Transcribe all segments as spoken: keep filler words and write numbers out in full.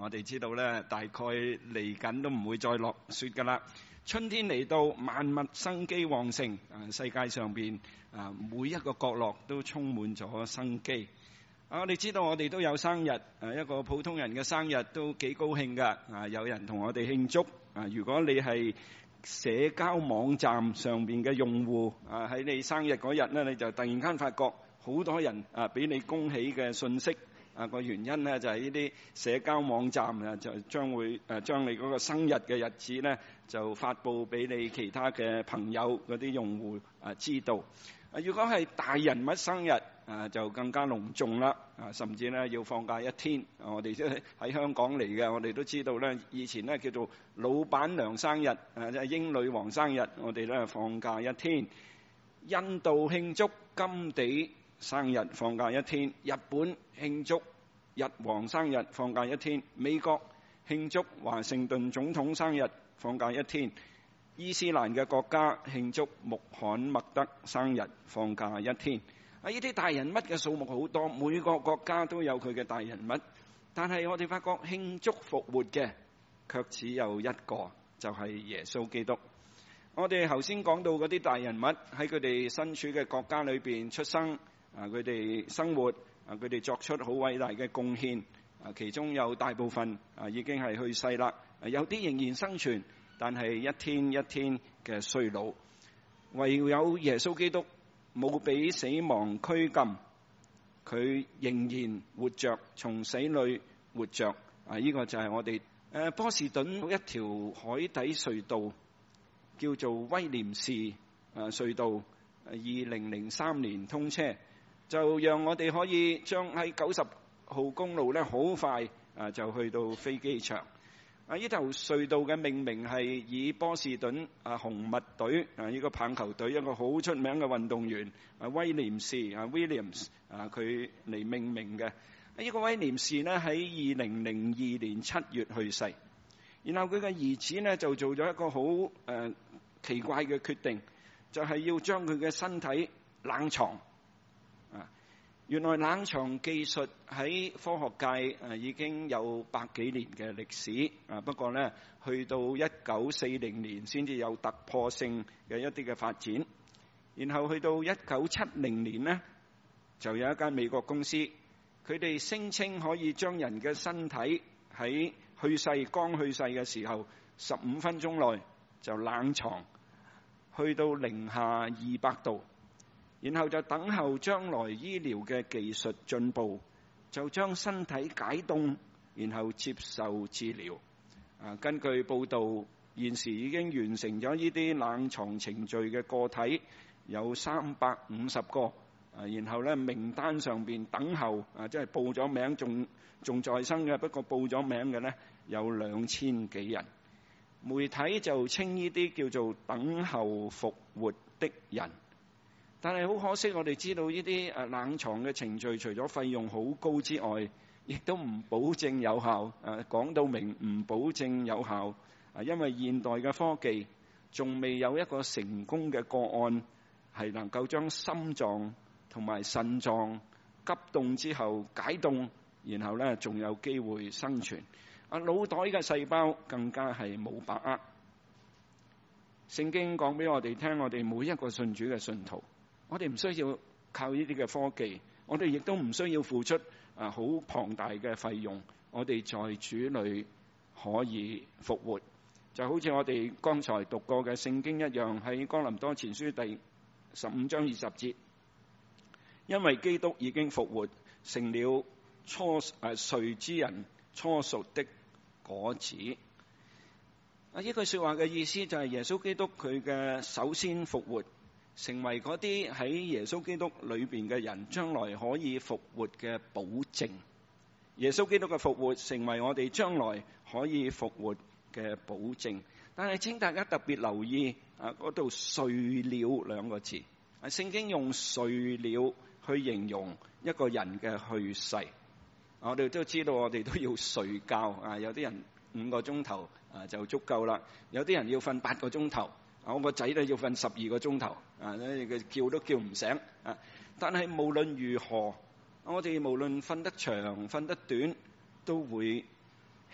我哋知道咧，大概嚟緊都唔會再落雪噶啦。春天嚟到，萬物生機旺盛，啊，世界上邊啊每一個角落都充滿咗生機。啊，我哋知道我哋都有生日，啊，一個普通人嘅生日都幾高興噶。啊，有人同我哋慶祝。啊，如果你係社交網站上邊嘅用戶，啊，喺你生日嗰日咧，你就突然間發覺好多人啊俾你恭喜嘅信息。啊，個原因咧就係呢啲社交網站啊，就將會誒將你嗰個生日嘅日子咧，就發佈俾你其他嘅朋友嗰啲用戶啊知道。啊，如果係大人物生日啊，就更加隆重啦。啊，甚至咧要放假一天。啊，我哋即係喺香港嚟嘅，我哋都知道咧，以前咧叫做老闆娘生日，啊，即係英女王生日，我哋咧放假一天。印度慶祝甘地生日放假一天，日本慶祝日皇生日放假一天，美國慶祝華盛頓總統生日放假一天，伊斯蘭嘅國家慶祝穆罕默德生日放假一天。啊，呢啲大人物嘅數目好多，每個國家都有佢嘅大人物，但係我哋發覺慶祝復活嘅卻只有一個，就係耶穌基督。我哋頭先講到嗰啲大人物喺佢哋身處嘅國家裏邊出生。啊！佢哋生活，啊！佢哋作出好偉大嘅貢獻，啊！其中有大部分啊已經係去世啦，啊！有啲仍然生存，但係一天一天嘅衰老。唯有耶穌基督冇俾死亡拘禁，佢仍然活着，從死裏活着。啊！呢個就係我哋誒波士頓一條海底隧道，叫做威廉士啊隧道，二零零三年通車。就讓我哋可以將喺九十號公路咧，好快啊就去到飛機場。啊，呢條隧道嘅命名係以波士頓啊紅襪隊啊呢個棒球隊一個好出名嘅運動員啊威廉士啊 Williams 啊佢嚟命名嘅。呢個威廉士呢喺二零零二年七月去世，然後佢嘅兒子呢就做咗一個好誒奇怪嘅決定，就係要將佢嘅身體冷藏。原來冷藏技術喺科學界誒已經有百幾年嘅歷史啊，不過呢，去到一九四零年先至有突破性嘅一啲嘅發展，然後去到一九七零年呢，就有一間美國公司，佢哋聲稱可以將人嘅身體喺去世剛去世嘅時候十五分鐘內就冷藏，去到零下二百度。然後就等候將來醫療嘅技術進步，就將身體解凍，然後接受治療。啊，根據報道，現時已經完成咗呢啲冷藏程序嘅個體有三百五十個。啊，然後咧名單上邊等候啊，即係報咗名仲仲在生嘅，不過報咗名嘅咧有兩千幾人。媒體就稱呢啲叫做等候復活的人。但係好可惜，我哋知道呢啲誒冷藏嘅程序，除咗費用好高之外，亦都唔保證有效。誒講到明唔保證有效，啊，因為現代嘅科技仲未有一個成功嘅個案係能夠將心臟同埋腎臟急凍之後解凍，然後咧仲有機會生存。啊，腦袋嘅細胞更加係冇把握。聖經講俾我哋聽，我哋每一個信主嘅信徒，我哋唔需要靠呢啲嘅科技，我哋亦都唔需要付出啊好龐大嘅費用，我哋在主裏可以復活，就好似我哋剛才讀過嘅聖經一樣，喺哥林多前書第十五章二十節，因為基督已經復活，成了初誒睡之人初熟的果子。啊，呢句說話嘅意思就係耶穌基督佢嘅首先復活，成為嗰啲喺耶穌基督裏邊嘅人將來可以復活嘅保證。耶穌基督嘅復活成為我哋將來可以復活嘅保證。但係請大家特別留意啊，嗰度睡了兩個字，啊，聖經用睡了去形容一個人嘅去世。我哋都知道我哋都要睡覺啊，有啲人五個鐘頭啊就足夠啦，有啲人要瞓八個鐘頭。我個仔咧要瞓十二個鐘頭，啊，佢叫都叫唔醒啊！但係無論如何，我哋無論瞓得長、瞓得短，都會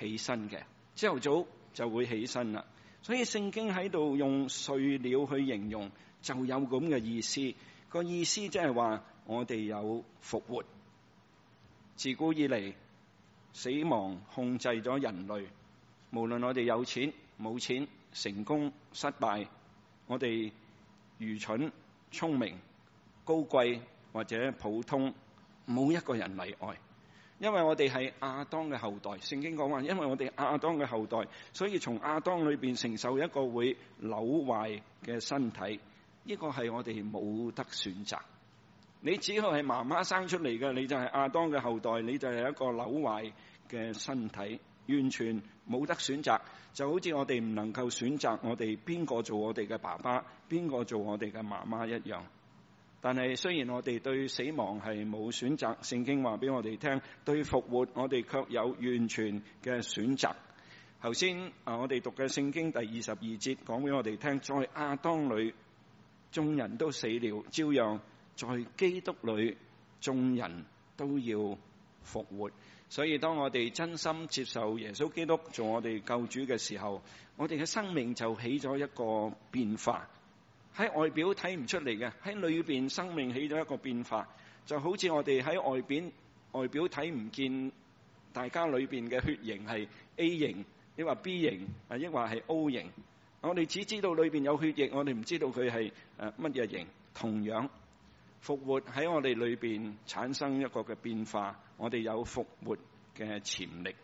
起身嘅，朝頭早就會起身啦。所以聖經喺度用睡了去形容，就有咁嘅意思。個意思即係話我哋有復活。自古以嚟，死亡控制咗人類，無論我哋有錢冇錢，成功失敗，我哋愚蠢聰明高貴或者普通，冇一個人例外。因為我哋係亞當嘅後代，聖經講話，因為我哋亞當嘅後代，所以從亞當裏邊承受一個會朽壞嘅身體，呢個係我哋冇得選擇。你只要係媽媽生出嚟嘅，你就係亞當嘅後代，你就係一個朽壞嘅身體，完全冇得選擇。就好似我哋唔能夠選擇我哋邊個做我哋嘅爸爸，邊個做我哋嘅媽媽一樣。但係雖然我哋對死亡係冇選擇，聖經話俾我哋聽，對復活我哋卻有完全嘅選擇。頭先啊，我哋讀嘅聖經第二十二節講俾我哋聽，在亞當裏眾人都死了，照樣在基督裏眾人都要復活。所以當我哋真心接受耶穌基督做我哋救主嘅時候，我哋嘅生命就起咗一個變化。喺外表睇唔出嚟嘅，喺裏邊生命起咗一個變化，就好似我哋喺外邊外表睇唔見大家裏邊嘅血型係 A 型，抑或 B 型，啊，抑或係 O 型。我哋只知道裏邊有血液，我哋唔知道佢係誒乜嘢型。同樣復活喺我哋裏邊產生一個嘅變化，我哋有復活嘅潛力。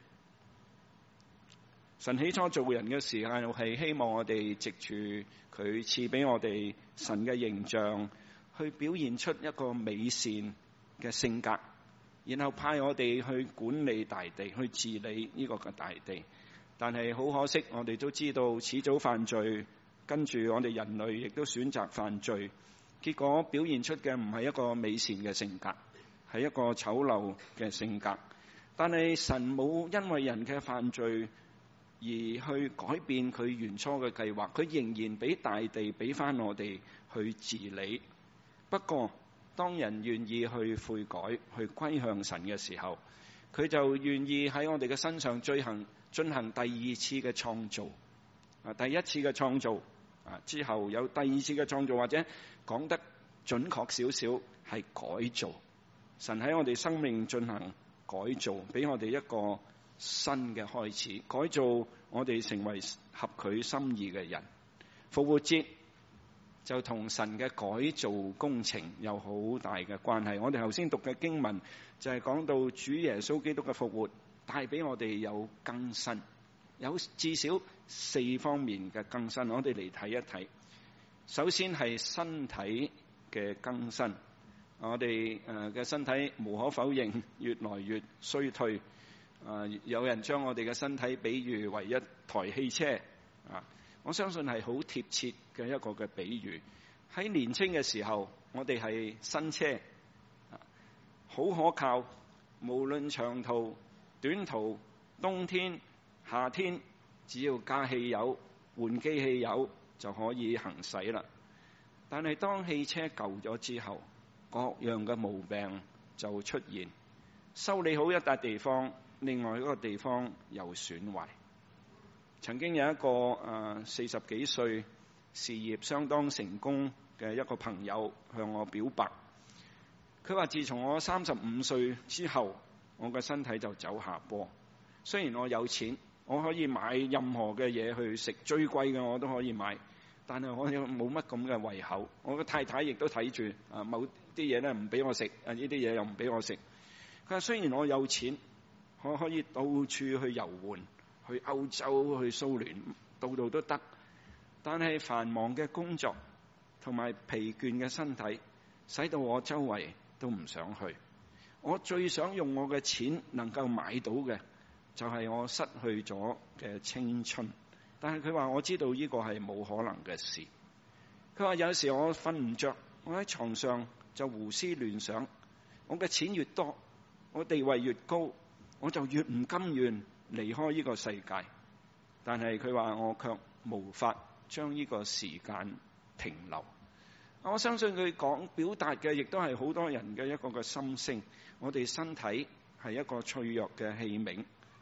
神起初做人嘅時候係希望我哋藉住佢賜俾我哋神嘅形象，去表現出一個美善嘅性格，然後派我哋去管理大地，去治理呢個嘅大地。但係好可惜，我哋都知道始早犯罪，跟住我哋人類亦都選擇犯罪，結果表現出嘅唔係一個美善嘅性格，係一個醜陋嘅性格。但係神冇因為人嘅犯罪而去改變佢原初嘅計劃，佢仍然俾大地俾翻我哋去治理。不過當人願意去悔改，去歸向神嘅時候，佢就願意喺我哋嘅身上進行進行第二次嘅創造。啊，第一次嘅創造啊之後有第二次嘅創造，或者講得準確少少係改造。神喺我哋生命進行改造，俾我哋一個新嘅開始，改造我哋成為合佢心意嘅人。復活節就同神嘅改造工程有好大嘅關係。我哋頭先讀嘅經文就係講到主耶穌基督嘅復活帶俾我哋有更新，有至少四方面嘅更新。我哋嚟睇一睇。首先係身體嘅更新，我哋誒嘅身體無可否認越來越衰退。啊！有人將我哋嘅身體比喻為一台汽車啊！我相信係好貼切嘅一個嘅比喻。喺年輕嘅時候，我哋係新車，好可靠，無論長途、短途、冬天、夏天，只要加汽油、換機汽油就可以行駛啦。但係當汽車舊咗之後，各樣嘅毛病就出現，修理好一笪地方，另外一個地方又損壞。曾經有一個誒四十幾歲、事業相當成功嘅一個朋友向我表白，佢話自從我三十五歲之後，我嘅身體就走下坡。雖然我有錢，我可以買任何嘅嘢去食，最貴嘅我都可以買，但係我又冇乜咁嘅胃口。我嘅太太亦都睇住啊，某啲嘢咧唔俾我食，啊呢啲嘢又唔俾我食。佢話雖然我有錢，我可以到處去遊玩，去歐洲、去蘇聯，度度都得。但係繁忙嘅工作同埋疲倦嘅身體，使到我周圍都唔想去。我最想用我嘅錢能夠買到嘅，就係我失去咗嘅青春。但係佢話我知道呢個係冇可能嘅事。佢話有時我瞓唔着，我喺床上就胡思亂想，我嘅錢越多，我地位越高，我就越唔甘願離開呢個世界。但係佢話我卻無法將呢個時間停留。我相信佢講表達嘅亦都係好多人嘅一個嘅心聲。我哋身體係一個脆弱嘅器皿，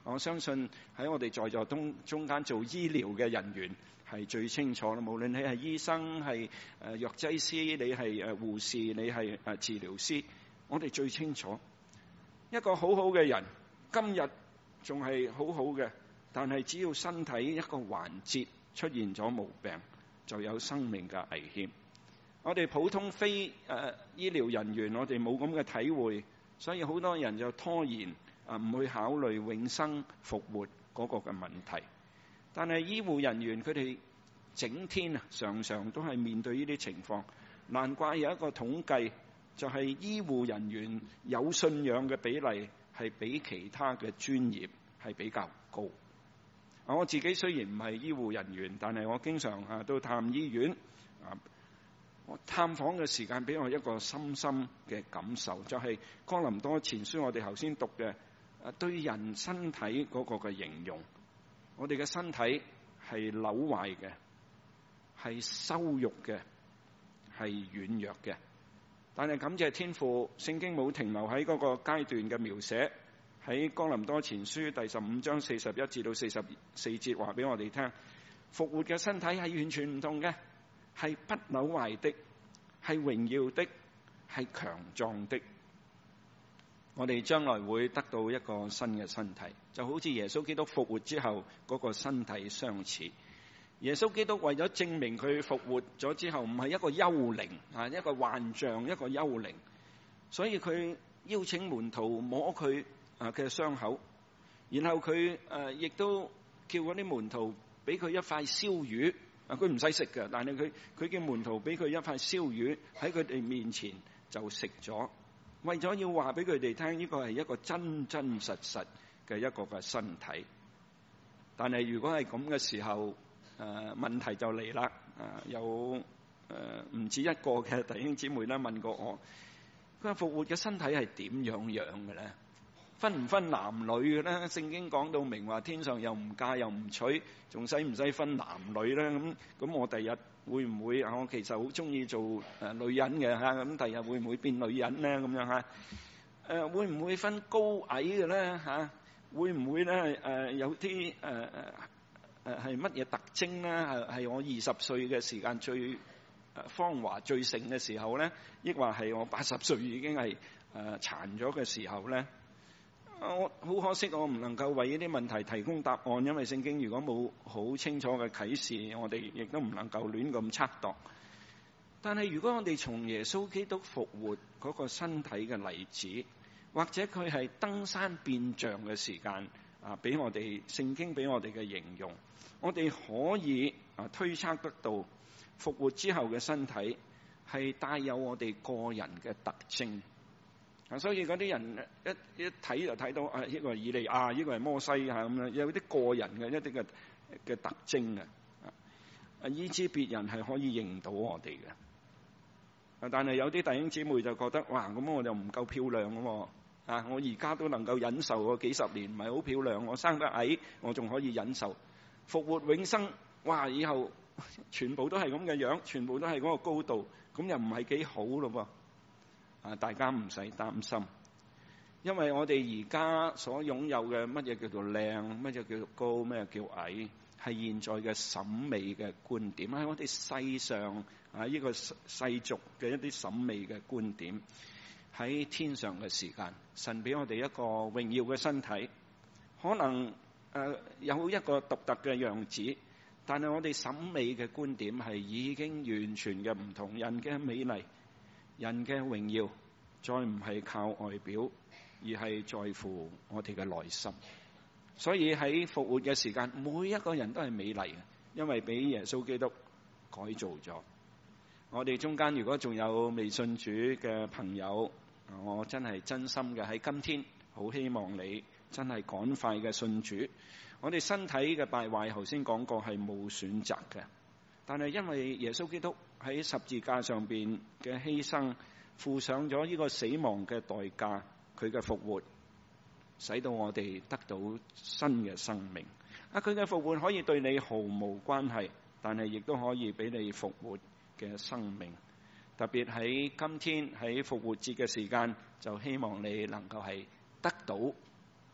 我相信喺我哋在座中中間做醫療嘅人員係最清楚啦。無論你係醫生、係誒藥劑師、你係誒護士、你係誒治療師，我哋最清楚一個好好嘅人，今日仲係好好嘅，但係只要身體一個環節出現咗毛病，就有生命嘅危險。我哋普通非誒、呃、醫療人員，我哋冇咁嘅體會，所以好多人就拖延啊，唔去考慮永生復活嗰個嘅問題。但係醫護人員佢哋整天啊，常常都係面對呢啲情況。難怪有一個統計，就係醫護人員有信仰嘅比例係比其他嘅專業係比較高。我自己雖然唔係醫護人員，但係我經常啊都探醫院啊。我探訪嘅時間俾我一個深深嘅感受，就係哥林多前書我哋頭先讀嘅，誒對人身體嗰個嘅形容。我哋嘅身體係朽壞嘅，係羞辱嘅，係軟弱嘅。但係感謝天父，聖經冇停留喺嗰個階段嘅描寫。喺哥林多前書第十五章四十一至到四十四節話俾我哋聽，復活嘅身體係完全唔同嘅。係不朽壞的，係榮耀的，係強壯的。我哋將來會得到一個新嘅身體，就好似耶穌基督復活之後嗰個身體相似。耶穌基督為咗證明佢復活咗之後唔係一個幽靈啊，一個幻象，一個幽靈，所以佢邀請門徒摸佢啊嘅傷口，然後佢誒亦都叫嗰啲門徒俾佢一塊燒魚。啊！佢唔使食嘅，但係佢佢叫門徒俾佢一塊燒魚喺佢哋面前就食咗，為咗要話俾佢哋聽，呢個係一個真真實實嘅一個嘅身體。但係如果係咁嘅時候，誒、呃、問題就嚟啦。誒、呃、有誒唔、呃、止一個嘅弟兄姊妹咧問過我，佢話復活嘅身體係點樣樣嘅咧？分唔分男女嘅咧？聖經講到明話，天上又唔嫁又唔娶，仲使唔使分男女咧？咁咁我第日會唔會啊？我其實好中意做誒女人嘅嚇，咁第日會唔會變女人咧？咁樣嚇誒會唔會分高矮嘅咧嚇？會唔會咧誒有啲誒誒誒係乜嘢特徵咧？係係我二十歲嘅時間最誒芳華最盛嘅時候咧，抑或係我八十歲已經係誒殘咗嘅時候咧？我好可惜，我唔能夠為呢啲問題提供答案，因為聖經如果冇好清楚嘅啟示，我哋亦都唔能夠亂咁測度。但係如果我哋從耶穌基督復活嗰個身體嘅例子，或者佢係登山變像嘅時間啊，俾我哋聖經俾我哋嘅形容，我哋可以啊推測得到復活之後嘅身體係帶有我哋個人嘅特徵。啊，所以嗰啲人一一睇就睇到啊，呢個係以利亞，呢個係摩西啊，咁樣有啲個人嘅一啲嘅嘅特徵啊，以致別人係可以認到我哋嘅。啊，但係有啲弟兄姊妹就覺得，哇，咁我就唔夠漂亮喎。啊，我而家都能夠忍受喎，幾十年唔係好漂亮，我生得矮，我仲可以忍受。復活永生，哇，以後全部都係咁嘅樣，全部都係嗰個高度，咁又唔係幾好咯噃。啊！大家唔使擔心，因為我哋而家所擁有嘅乜嘢叫做靚，乜嘢叫做高，咩叫矮，係現在嘅審美嘅觀點，喺我哋世上啊呢個世俗嘅一啲審美嘅觀點。喺天上嘅時間，神俾我哋一個榮耀嘅身體，可能誒有一個獨特嘅樣子，但係我哋審美嘅觀點係已經完全嘅唔同。人嘅美麗，人嘅榮耀，再唔係靠外表，而係在乎我哋嘅內心。所以喺復活嘅時間，每一個人都係美麗嘅，因為俾耶穌基督改造咗。我哋中間如果仲有未信主嘅朋友，我真係真心嘅喺今天，好希望你真係趕快嘅信主。我哋身體嘅敗壞，頭先講過係冇選擇嘅，但係因為耶穌基督喺十字架上邊嘅犧牲，付上咗呢個死亡嘅代價，佢嘅復活，使到我哋得到新嘅生命。啊，佢嘅復活可以對你毫無關係，但係亦都可以俾你復活嘅生命。特別喺今天喺復活節嘅時間，就希望你能夠係得到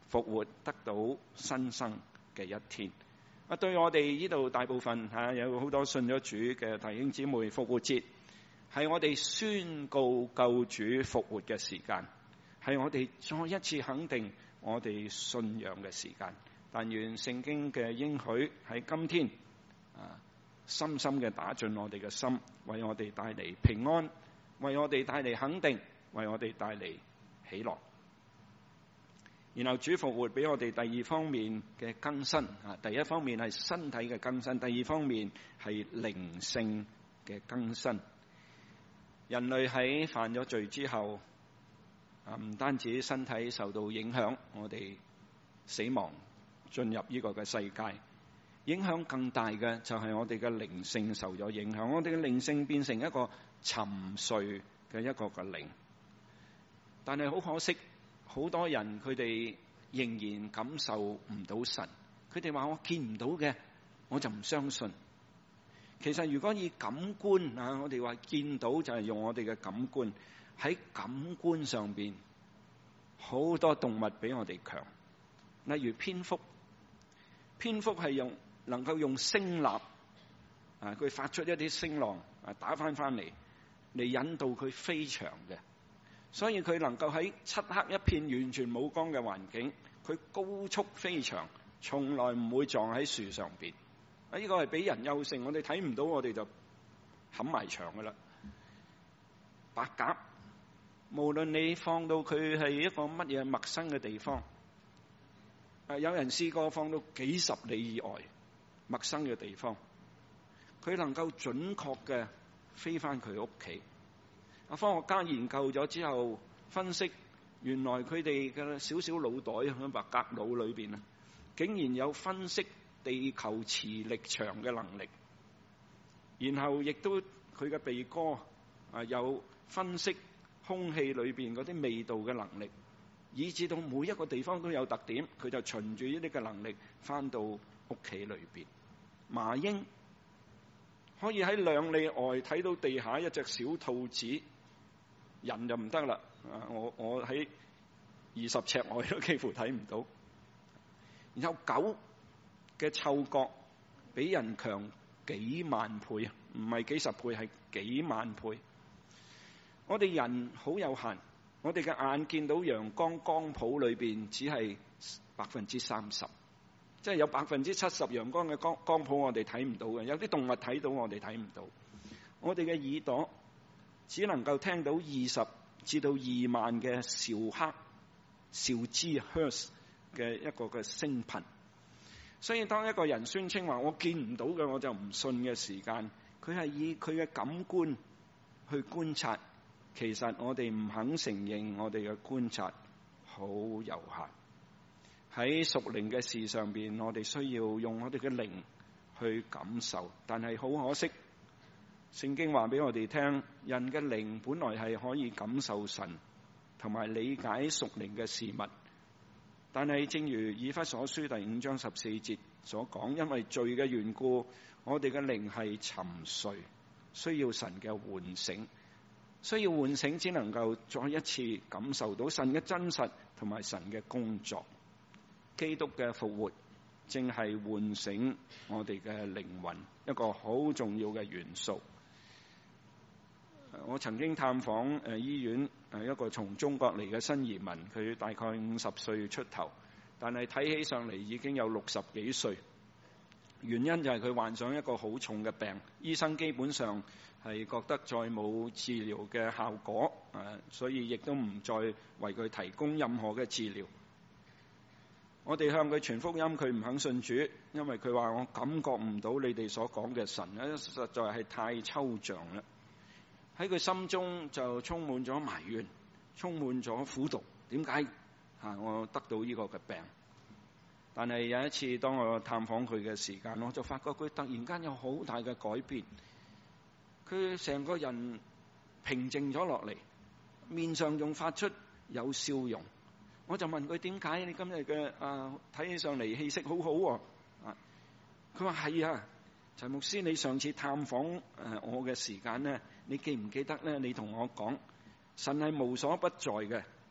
復活，得到新生嘅一天。啊，對我哋呢度大部分嚇、啊、有好多信咗主嘅弟兄姊妹，復活節係我哋宣告救主復活嘅時間，係我哋再一次肯定我哋信仰嘅時間。但願聖經嘅應許喺今天啊，深深嘅打進我哋嘅心，為我哋帶嚟平安，為我哋帶嚟肯定，為我哋帶嚟喜樂。然後主復活俾我哋第二方面嘅更新啊，第一方面係身體嘅更新，第二方面係靈性嘅更新。人類喺犯咗罪之後啊，唔單止身體受到影響，我哋死亡進入呢個嘅世界，影響更大嘅就係我哋嘅靈性受咗影響，我哋嘅靈性變成一個沉睡嘅一個嘅靈。但係好可惜，好多人佢哋仍然感受唔到神，佢哋話我見唔到嘅，我就唔相信。其實如果以感官啊，我哋話見到就係用我哋嘅感官，喺感官上邊，好多動物比我哋強。例如蝙蝠，蝙蝠係用能夠用聲納啊，佢發出一啲聲浪啊，打翻翻嚟嚟引導佢飛翔嘅。所以佢能夠喺漆黑一片完全冇光嘅環境，佢高速飛翔，從來唔會撞喺樹上邊。啊，呢個係比人優勝，我哋睇唔到，我哋就冚埋牆噶啦。白鴿，無論你放到佢係一個乜嘢陌生嘅地方，啊，有人試過放到幾十里以外陌生嘅地方，佢能夠準確嘅飛翻佢屋企。啊！科學家研究咗之後，分析原來佢哋嘅小小腦袋喺白鴿腦裏邊啊，竟然有分析地球磁力場嘅能力。然後亦都佢嘅鼻哥啊有分析空氣裏邊嗰啲味道嘅能力，以至到每一個地方都有特點，佢就循住呢啲嘅能力翻到屋企裏邊。麻鷹可以喺兩里外睇到地下一隻小兔子。人就唔得啦，啊！我我喺二十尺外都幾乎睇唔到。然後狗嘅嗅覺比人強幾萬倍啊，唔係幾十倍，係幾萬倍。我哋人好有限，我哋嘅眼見到陽光光譜裏邊只係百分之三十，即係有百分之七十陽光嘅光光譜我哋睇唔到嘅，有啲動物睇到我哋睇唔到。我哋嘅耳朵只能夠聽到二十至到二萬嘅兆赫、兆茲 hertz 嘅一個嘅聲頻。所以當一個人宣稱話我見唔到嘅我就唔信嘅時間，佢係以佢嘅感官去觀察。其實我哋唔肯承認我哋嘅觀察好有限。喺屬靈嘅事上邊，我哋需要用我哋嘅靈去感受，但係好可惜。聖經話俾我哋聽，人嘅靈本來係可以感受神同埋理解屬靈嘅事物，但係正如以弗所書第五章十四節所講，因為罪嘅緣故，我哋嘅靈係沉睡，需要神嘅喚醒，需要喚醒，只能夠再一次感受到神嘅真實同埋神嘅工作。基督嘅復活正係喚醒我哋嘅靈魂一個好重要嘅元素。我曾經探訪誒醫院誒一個從中國嚟嘅新移民，佢大概五十歲出頭，但係睇起上嚟已經有六十幾歲。原因就係佢患上一個好重嘅病，醫生基本上係覺得再冇治療嘅效果，誒，所以亦都唔再為佢提供任何嘅治療。我哋向佢傳福音，佢唔肯信主，因為佢話我感覺唔到你哋所講嘅神咧，實在係太抽象啦。喺佢心中就充滿咗埋怨，充滿咗苦毒。點解啊？我得到呢個嘅病？但係有一次當我探訪佢嘅時間，我就發覺佢突然間有好大嘅改變。佢成個人平靜咗落嚟，面上仲發出有笑容。我就問佢點解？你今日嘅啊睇起上嚟氣息好好喎。啊，佢話係啊，陳牧師，你上次探訪誒我嘅時間咧，你記唔記得咧？你同我講神係無所不在嘅，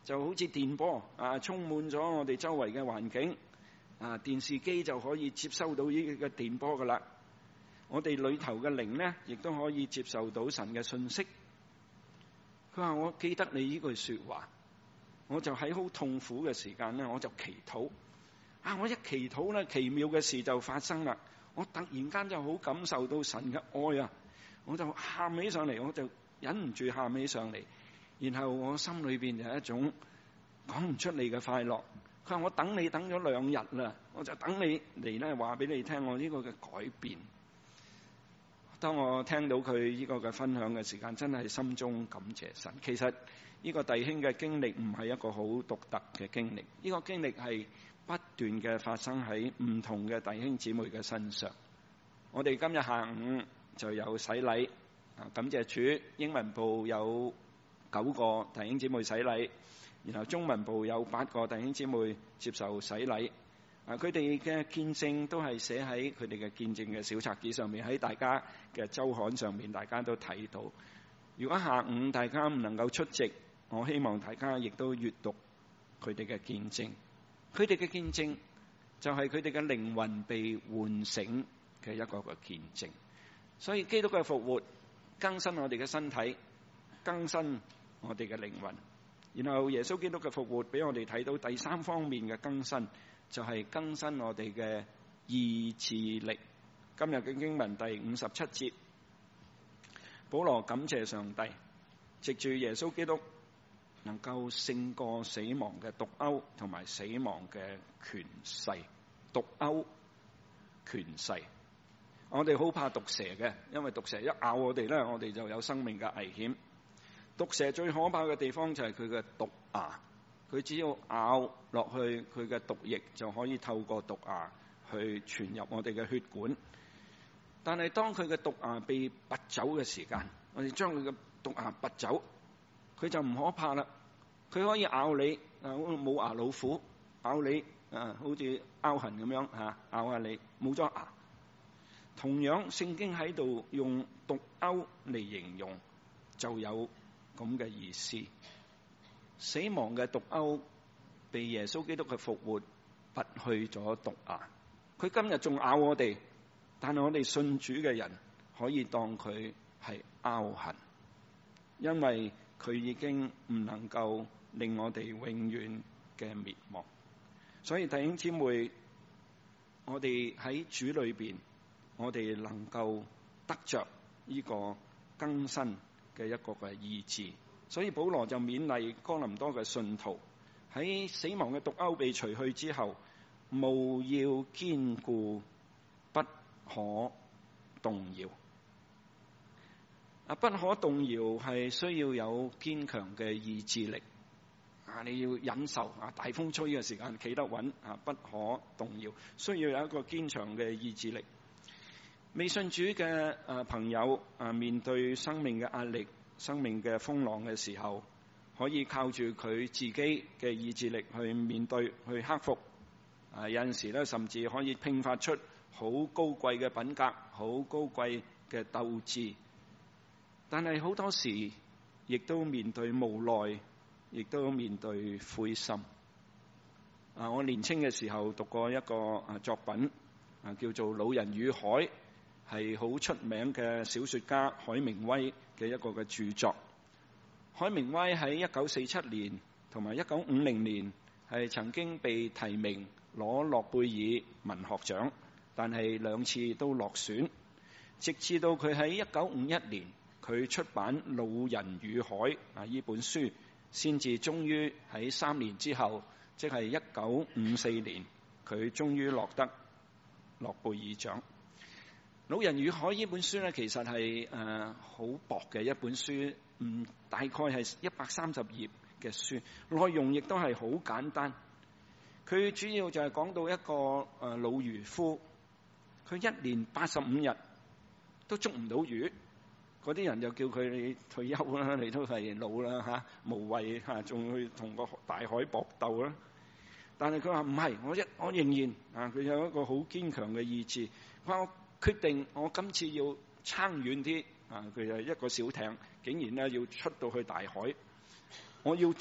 就好似電波啊，充滿咗我哋周圍嘅環境啊，電視機就可以接收到呢個電波噶啦。我哋裏頭嘅靈呢，亦都可以接受到神嘅信息。佢話：我記得你呢句說話，我就喺好痛苦嘅時間呢，我就祈禱。啊！我一祈禱咧，奇妙嘅事就發生啦。我突然間就好感受到神嘅愛啊！我就喊起上嚟，我就忍唔住喊起上嚟。然後我心裏邊就係一種講唔出嚟嘅快樂。佢話：我等你等咗兩日啦，我就等你嚟咧話俾你聽我呢個嘅改變。當我聽到佢呢個嘅分享嘅時間，真係心中感謝神。其實呢個弟兄嘅經歷唔係一個好獨特嘅經歷，呢個經歷係不斷嘅發生喺唔同嘅弟兄姊妹嘅身上。我哋今日下午就有洗禮，啊，感謝主。英文部有九個弟兄姊妹洗禮，然後中文部有八個弟兄姊妹接受洗禮。啊，佢哋嘅見證都係寫喺佢哋嘅見證嘅小冊子上面，喺大家嘅週刊上面，大家都睇到。如果下午大家唔能夠出席，我希望大家亦都閱讀佢哋嘅見證。佢哋嘅見證就係佢哋嘅靈魂被喚醒嘅一個個見證。所以基督嘅復活更新我哋嘅身體，更新我哋嘅靈魂。然後耶穌基督嘅復活俾我哋睇到第三方面嘅更新，就係更新我哋嘅意志力。今日嘅經文第五十七節，保羅感謝上帝，藉住耶穌基督能夠勝過死亡嘅毒鈎同埋死亡嘅權勢。毒鈎權勢，我哋好怕毒蛇嘅，因為毒蛇一咬我哋咧，我哋就有生命嘅危險。毒蛇最可怕嘅地方就係佢嘅毒牙，佢只要咬落去，佢嘅毒液就可以透過毒牙去傳入我哋嘅血管。但係當佢嘅毒牙被拔走嘅時間，我哋將佢嘅毒牙拔走，佢就唔可怕啦。佢可以咬你，啊，冇牙老虎咬你，啊，好似拗痕咁樣吓，咬下你，冇咗牙。同樣，聖經喺度用毒鈎嚟形容，就有咁嘅意思。死亡嘅毒鈎被耶穌基督嘅復活拔去咗毒牙。佢今日仲咬我哋，但係我哋信主嘅人可以當佢係拗痕，因為佢已經唔能夠令我哋永遠嘅滅亡。所以弟兄姊妹，我哋喺主裏邊，我哋能夠得着呢個更新嘅一個嘅意志。所以保羅就勉勵哥林多嘅信徒，喺死亡嘅毒鈎被除去之後，務要堅固，不可動搖。啊，不可動搖係需要有堅強嘅意志力。啊，你要忍受啊，大風吹嘅時間企得穩啊，不可動搖，需要有一個堅強嘅意志力。未信主嘅啊朋友啊，面對生命嘅壓力、生命嘅風浪嘅時候，可以靠住佢自己嘅意志力去面對、去克服。啊，有陣時咧，甚至可以迸發出好高貴嘅品格、好高貴嘅鬥志。但係好多時，亦都面對無奈，亦都面對灰心。啊，我年青嘅時候讀過一個啊作品，啊叫做《老人與海》，係好出名嘅小說家海明威嘅一個嘅著作。海明威喺一九四七年同埋一九五零年係曾經被提名攞諾貝爾文學獎，但係兩次都落選。直至到佢喺一九五一年，佢出版《老人與海》啊呢本書，先至終於喺三年之後，即係一九五四年，佢終於落得諾貝爾獎。《老人與海》呢本書咧，其實係誒好薄嘅一本書，嗯，大概係一百三十頁嘅書，內容亦都係好簡單。佢主要就係講到一個誒、呃、老漁夫，佢一年八十五日都捉唔到魚。嗰啲人就叫佢你退休啦，你都係老啦嚇、啊，無謂嚇，仲、啊、去同個大海搏鬥啦。但係佢話唔係，我一我仍然啊，佢有一個好堅強嘅意志。佢話我決定，我今次要撐遠啲啊！佢就一個小艇，竟然咧要出到去大海，我要捉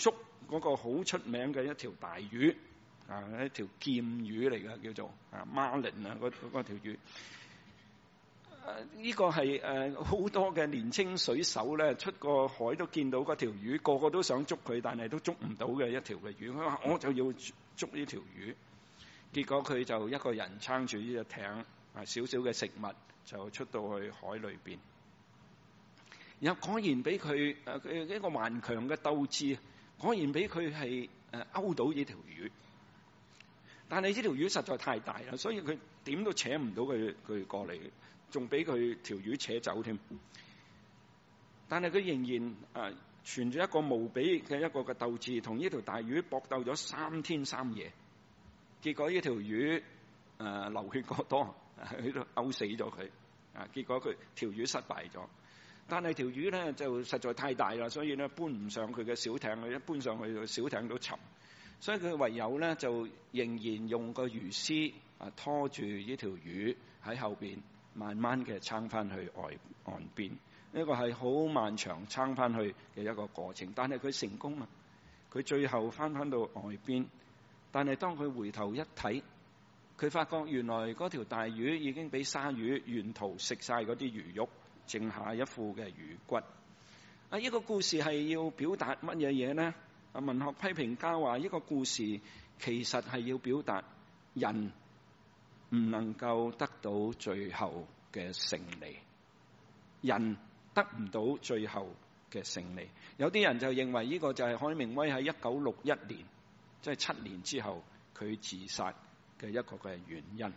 嗰個好出名嘅一條大魚啊，一條劍魚嚟嘅，叫做啊 marlin 啊，嗰嗰條魚。呢個係誒好多嘅年青水手咧，出個海都見到嗰條魚，個個都想捉佢，但係都捉唔到嘅一條嘅魚。佢話我就要捉呢條魚，結果佢就一個人撐住呢隻艇，啊少少嘅食物就出到去海裏邊。然後果然俾佢誒佢一個頑強嘅鬥志，果然俾佢係誒勾到呢條魚。但係呢條魚實在太大啦，所以佢點都扯唔到佢佢過嚟。仲俾佢條魚扯走添，但係佢仍然誒存住一個無比嘅一個嘅鬥志，同呢條大魚搏鬥咗三天三夜，結果呢條魚誒、呃、流血過多，喺度勾死咗佢，啊結果佢條魚失敗咗，但係條魚咧就實在太大啦，所以咧搬唔上佢嘅小艇，佢一搬上去小艇都沉，所以佢唯有咧就仍然用個魚絲啊拖住呢條魚喺後邊。慢慢嘅撐翻去外岸邊，呢個係好漫長撐翻去嘅一個過程，但係佢成功啊！佢最後翻翻到外邊，但係當佢回頭一睇，佢發覺原來嗰條大魚已經俾鯊魚沿途食晒嗰啲魚肉，剩下一副嘅魚骨。啊！呢個故事係要表達乜嘢嘢呢？啊，文學批評家話呢個故事其實係要表達人唔能夠得到最後嘅勝利，人得唔到最後嘅勝利。有啲人就認為呢個就係海明威喺一九六一年，即係七年之後佢自殺嘅一個嘅原因。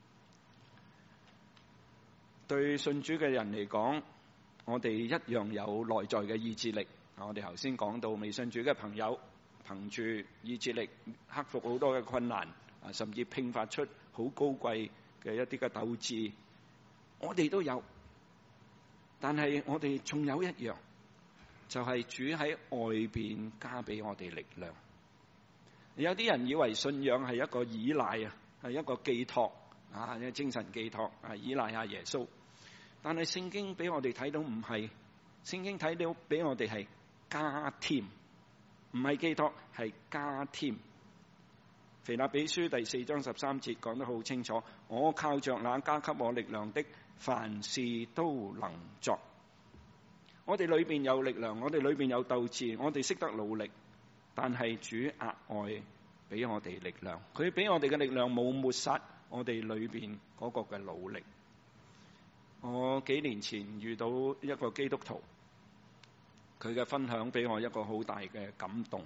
對信主嘅人嚟講，我哋一樣有內在嘅意志力。我哋頭先講到未信主嘅朋友，憑住意志力克服好多嘅困難，啊，甚至迸發出好高貴嘅一啲嘅鬥志，我哋都有。但係我哋仲有一樣，就係主喺外邊加俾我哋力量。有啲人以為信仰係一個依賴啊，係一個寄託啊，一個精神寄託啊，依賴下耶穌。但係聖經俾我哋睇到唔係，聖經睇到俾我哋係加添，唔係寄託，係加添。腓立比書第四章十三節講得好清楚，我靠着那加給我力量的，凡事都能作。我哋裏邊有力量，我哋裏邊有鬥志，我哋識得努力，但係主額外俾我哋力量，佢俾我哋嘅力量冇抹殺我哋裏邊嗰個嘅努力。我幾年前遇到一個基督徒，佢嘅分享俾我一個好大嘅感動。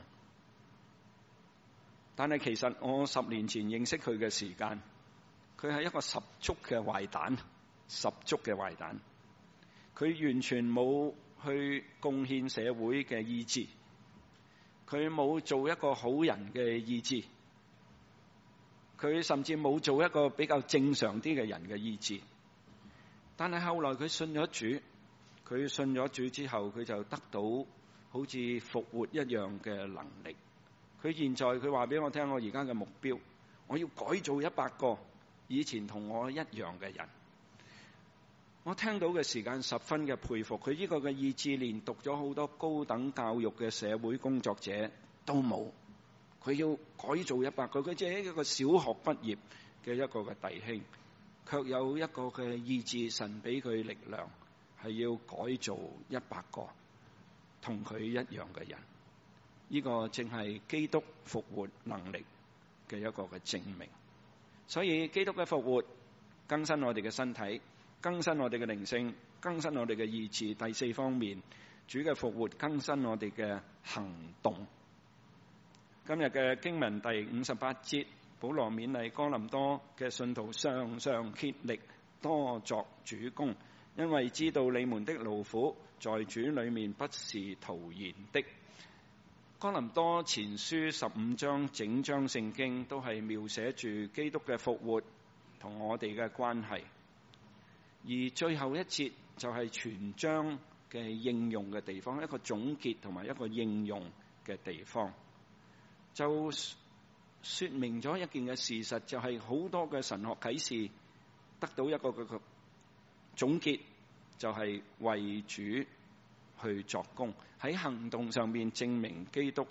但係其實我十年前認識佢嘅時間，佢係一個十足嘅壞蛋，十足嘅壞蛋。佢完全冇去貢獻社會嘅意志，佢冇做一個好人嘅意志，佢甚至冇做一個比較正常啲嘅人嘅意志。但係後來佢信咗主，佢信咗主之後，佢就得到好似復活一樣嘅能力。佢現在佢話俾我聽，我而家嘅目標，我要改造一百個以前同我一樣嘅人。我聽到嘅時間十分嘅佩服，佢呢個嘅意志連讀咗好多高等教育嘅社會工作者都冇。佢要改造一百個，佢只係一個小學畢業嘅一個嘅弟兄，卻有一個嘅意志，神俾佢力量，係要改造一百個同佢一樣嘅人。呢個正係基督復活能力嘅一個嘅證明。所以基督嘅復活更新我哋嘅身體，更新我哋嘅靈性，更新我哋嘅意志。第四方面，主嘅復活更新我哋嘅行動。今日嘅經文第五十八節，保羅勉勵哥林多嘅信徒常常竭力多作主工，因為知道你們的勞苦在主裏面不是徒然的。哥林多前書十五章整章聖經都係描寫住基督嘅復活同我哋嘅關係，而最後一節就係全章嘅應用嘅地方，一個總結同埋一個應用嘅地方，就說明咗一件嘅事實，就係好多嘅神學啟示得到一個嘅總結，就係為主去作工，喺行動上面證明基督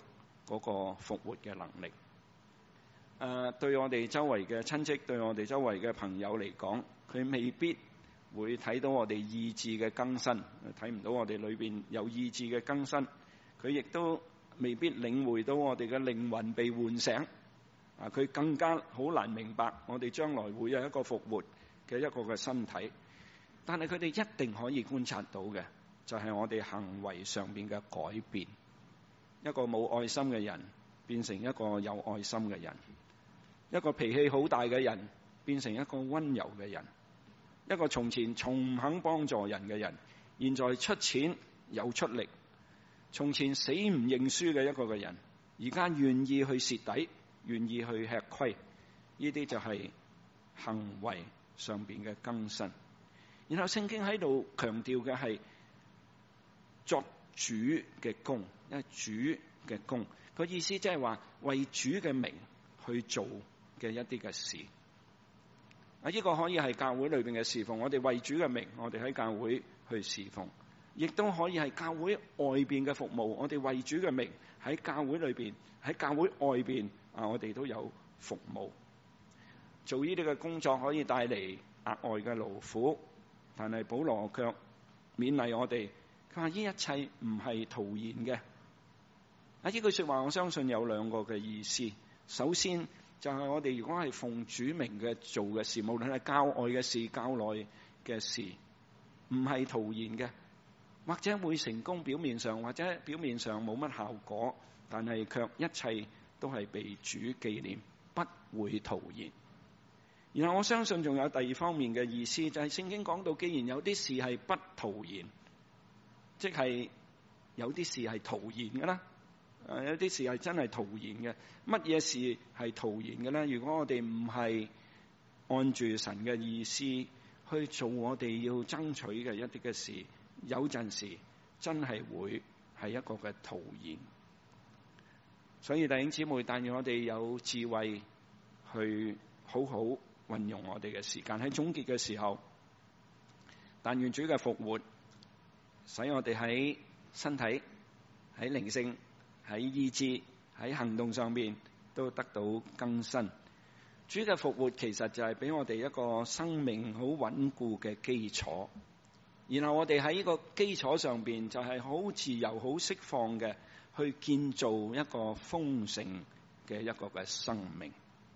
嗰個復活嘅能力。誒、呃，對我哋周圍嘅親戚，對我哋周圍嘅朋友嚟講，佢未必會睇到我哋意志嘅更新，睇唔到我哋裏邊有意志嘅更新。佢亦都未必領會到我哋嘅靈魂被喚醒。啊，佢更加好難明白我哋將來會有一個復活嘅一個嘅身體。但係佢哋一定可以觀察到嘅，就係我哋行為上邊嘅改變。一個冇愛心嘅人變成一個有愛心嘅人，一個脾氣好大嘅人變成一個溫柔嘅人，一個從前從唔肯幫助人嘅人，現在出錢有出力，從前死唔認輸嘅一個嘅人，而家願意去蝕底，願意去吃虧。呢啲就係行為上邊嘅更新。然後聖經喺度強調嘅係作主嘅工，因為主嘅工個意思即係話為主嘅名去做嘅一啲嘅事。啊，呢個可以係教會裏邊嘅侍奉，我哋為主嘅名，我哋喺教會去侍奉；亦都可以係教會外邊嘅服務，我哋為主嘅名喺教會裏邊，喺教會外邊啊，我哋都有服務。做呢啲嘅工作可以帶嚟額外嘅勞苦。但係保羅卻勉勵我哋，佢話呢一切唔係徒然嘅。啊，呢句說話我相信有兩個嘅意思。首先就係我哋如果係奉主名嘅做嘅事，無論係教外嘅事、教內嘅事，唔係徒然嘅，或者會成功表面上，或者表面上冇乜效果，但係卻一切都係被主紀念，不會徒然。然後我相信仲有第二方面嘅意思，就係聖經講到，既然有啲事係不徒然，即係有啲事係徒然嘅啦，誒，有啲事係真係徒然嘅。乜嘢事係徒然嘅咧？如果我哋唔係按住神嘅意思去做我哋要爭取嘅一啲嘅事，有陣時真係會係一個嘅徒然。所以弟兄姊妹，但願我哋有智慧去好好運用我哋嘅時間。喺總結嘅時候，但願主嘅復活使我哋喺身體、喺靈性、喺意志、喺行動上面都得到更新。主嘅復活其實就係俾我哋一個生命好穩固嘅基礎，然後我哋喺呢個基礎上邊就係好自由、好釋放嘅去建造一個豐盛嘅一個嘅生命。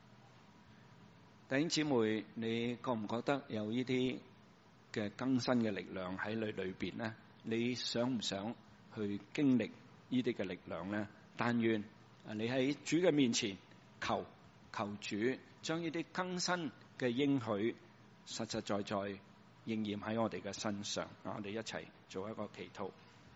弟兄姊妹，你覺唔覺得有呢啲嘅更新嘅力量喺你裏邊呢？你想唔想去經歷呢啲嘅力量呢？但願你喺主嘅面前求求主將呢啲更新嘅應許實實在在應驗喺我哋嘅身上。我哋一齊做一個祈禱。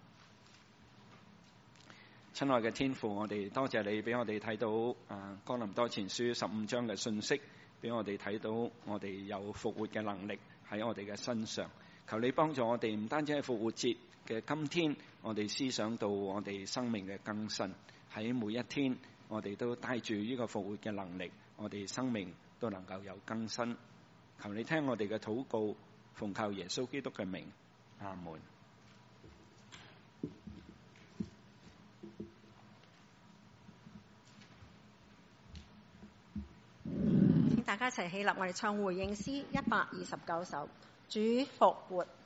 親愛嘅天父，我哋多謝你俾我哋睇到啊哥林多前書十五章嘅信息，俾我哋睇到我哋有復活嘅能力喺我哋嘅身上。求你幫助我哋，唔單止係復活節嘅今天，我哋思想到我哋生命嘅更新，喺每一天我哋都帶住呢個復活嘅能力，我哋生命都能夠有更新。求你聽我哋嘅禱告，奉靠耶穌基督嘅名，阿門。 大家一齊起立，我哋唱回應詩一百二十九首《主復活》。